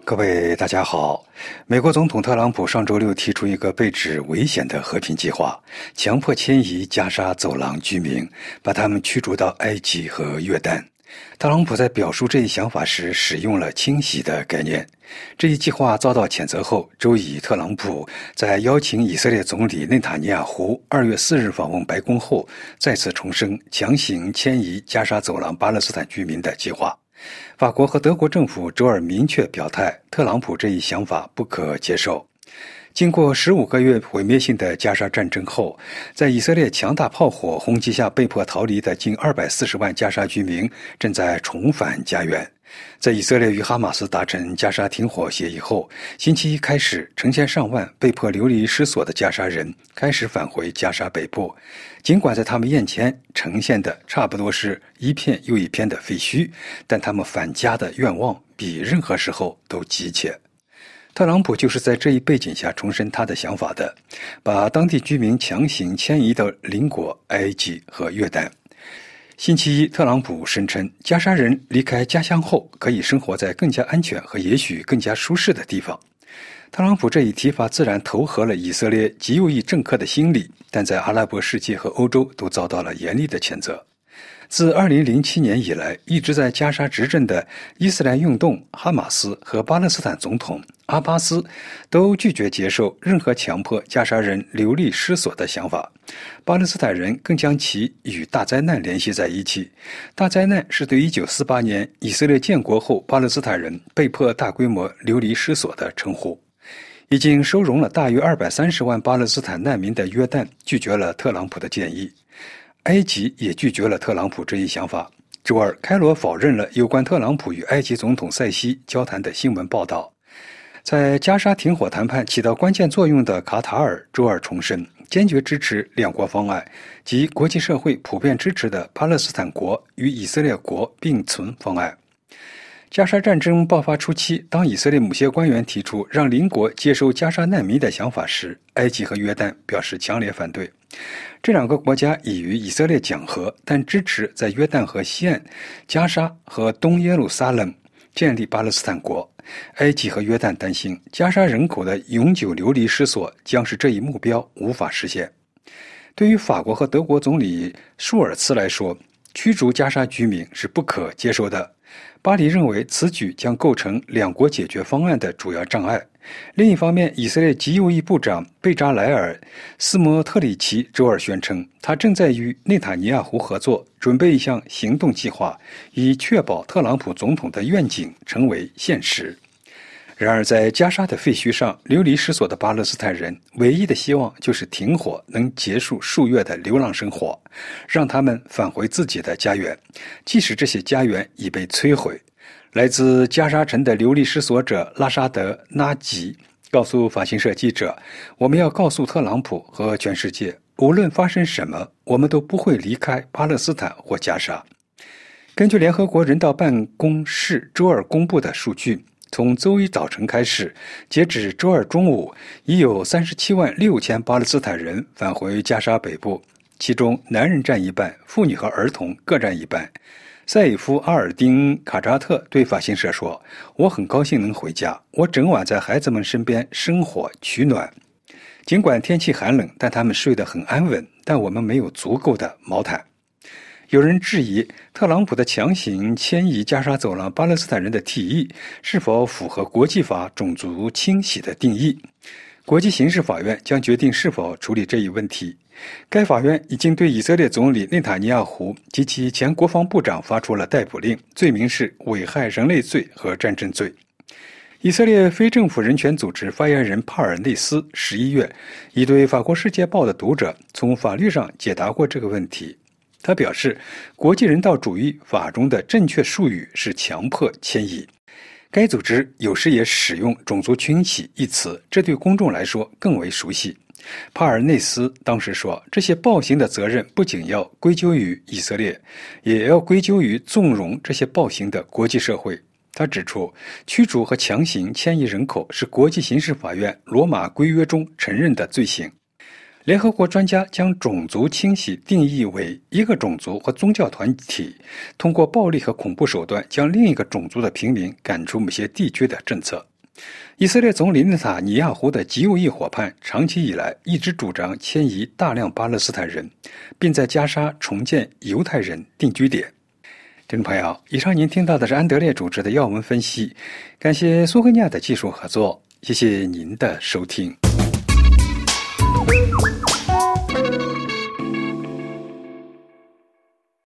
各位大家好，美国总统特朗普上周六提出一个被指危险的和平计划，强迫迁移加沙走廊居民，把他们驱逐到埃及和约旦。特朗普在表述这一想法时使用了清洗的概念。这一计划遭到谴责后，周一特朗普在邀请以色列总理内塔尼亚胡2月4日访问白宫后，再次重申强行迁移加沙走廊巴勒斯坦居民的计划。法国和德国政府周二明确表态，特朗普这一想法不可接受。经过15个月毁灭性的加沙战争后，在以色列强大炮火轰击下被迫逃离的近240万加沙居民正在重返家园。在以色列与哈马斯达成加沙停火协议后，星期一开始，成千上万被迫流离失所的加沙人开始返回加沙北部。尽管在他们眼前呈现的差不多是一片又一片的废墟，但他们返家的愿望比任何时候都急切。特朗普就是在这一背景下重申他的想法的，把当地居民强行迁移到邻国埃及和约旦。星期一，特朗普声称，加沙人离开家乡后可以生活在更加安全和也许更加舒适的地方。特朗普这一提法自然投合了以色列极右翼政客的心理，但在阿拉伯世界和欧洲都遭到了严厉的谴责。自2007年以来，一直在加沙执政的伊斯兰运动、哈马斯和巴勒斯坦总统阿巴斯都拒绝接受任何强迫加沙人流离失所的想法。巴勒斯坦人更将其与大灾难联系在一起。大灾难是对1948年以色列建国后巴勒斯坦人被迫大规模流离失所的称呼。已经收容了大约230万巴勒斯坦难民的约旦拒绝了特朗普的建议。埃及也拒绝了特朗普这一想法。周二，开罗否认了有关特朗普与埃及总统塞西交谈的新闻报道。在加沙停火谈判起到关键作用的卡塔尔周二重申，坚决支持两国方案及国际社会普遍支持的巴勒斯坦国与以色列国并存方案。加沙战争爆发初期，当以色列某些官员提出让邻国接收加沙难民的想法时，埃及和约旦表示强烈反对。这两个国家已与以色列讲和，但支持在约旦河西岸、加沙和东耶路撒冷建立巴勒斯坦国。埃及和约旦担心，加沙人口的永久流离失所将使这一目标无法实现。对于法国和德国总理舒尔茨来说，驱逐加沙居民是不可接受的。巴黎认为此举将构成两国解决方案的主要障碍。另一方面，以色列极右翼部长贝扎莱尔·斯莫特里奇周二宣称，他正在与内塔尼亚胡合作，准备一项行动计划，以确保特朗普总统的愿景成为现实。然而，在加沙的废墟上流离失所的巴勒斯坦人唯一的希望就是停火能结束数月的流浪生活，让他们返回自己的家园，即使这些家园已被摧毁。来自加沙城的流离失所者拉沙德·纳吉告诉法新社记者，我们要告诉特朗普和全世界，无论发生什么，我们都不会离开巴勒斯坦或加沙。根据联合国人道办公室周二公布的数据，从周一早晨开始，截止周二中午，已有37万6千巴勒斯坦人返回加沙北部，其中男人占一半，妇女和儿童各占一半。塞伊夫·阿尔丁·卡扎特对法新社说，我很高兴能回家，我整晚在孩子们身边生火取暖。尽管天气寒冷，但他们睡得很安稳，但我们没有足够的毛毯。有人质疑特朗普的强行迁移加沙走廊巴勒斯坦人的提议是否符合国际法种族清洗的定义。国际刑事法院将决定是否处理这一问题。该法院已经对以色列总理内塔尼亚胡及其前国防部长发出了逮捕令，罪名是危害人类罪和战争罪。以色列非政府人权组织发言人帕尔内斯11月已对法国《世界报》的读者从法律上解答过这个问题。他表示，国际人道主义法中的正确术语是强迫迁移。该组织有时也使用种族清洗一词，这对公众来说更为熟悉。帕尔内斯当时说，这些暴行的责任不仅要归咎于以色列，也要归咎于纵容这些暴行的国际社会。他指出，驱逐和强行迁移人口是国际刑事法院罗马规约中承认的罪行。联合国专家将种族清洗定义为一个种族或宗教团体通过暴力和恐怖手段将另一个种族的平民赶出某些地区的政策。 以色列总理内塔尼亚胡的极右翼伙伴长期以来一直主张迁移大量巴勒斯坦人，并在加沙重建犹太人定居点。听众朋友，以上您听到的是安德烈主持的要闻分析，感谢苏黑尼亚的技术合作，谢谢您的收听。